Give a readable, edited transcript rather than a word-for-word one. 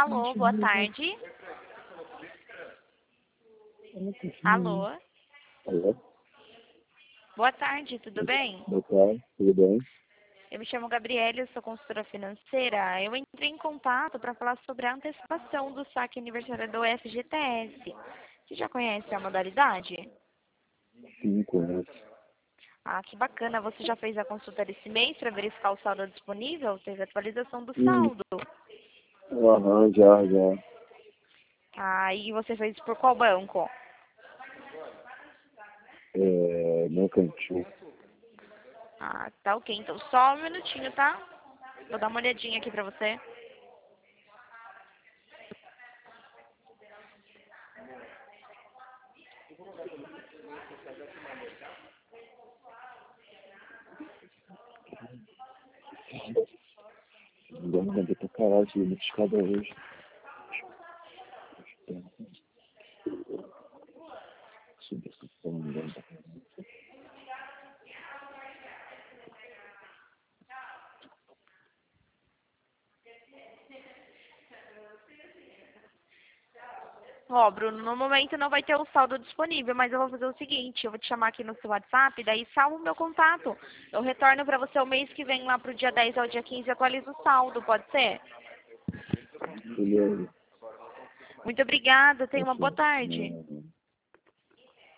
Alô, boa tarde. Alô, Alô? boa tarde, tudo bem? Boa tarde, tudo bem? Eu me chamo Gabriela, eu sou consultora financeira. Eu entrei em contato para falar sobre a antecipação do saque aniversário do FGTS. Você já conhece a modalidade? Sim, conheço. Ah, que bacana. Você já fez a consulta desse mês para verificar o saldo disponível? Teve atualização do Sim, saldo. aham, já. Ah, e você fez por qual banco? Mercantil. Ah, tá ok. Então só um minutinho, tá? Vou dar uma olhadinha aqui para você. Não dá pra ver pra caralho esse liquidificador hoje. Subir essa porra, não dá. Ó, Bruno, no momento não vai ter o saldo disponível, mas eu vou fazer o seguinte, eu vou te chamar aqui no seu WhatsApp, daí salva o meu contato. Eu retorno para você o mês que vem, lá pro dia 10 ao dia 15, e atualizo o saldo, pode ser? Beleza. Muito obrigada, tenha uma boa Assim, tarde.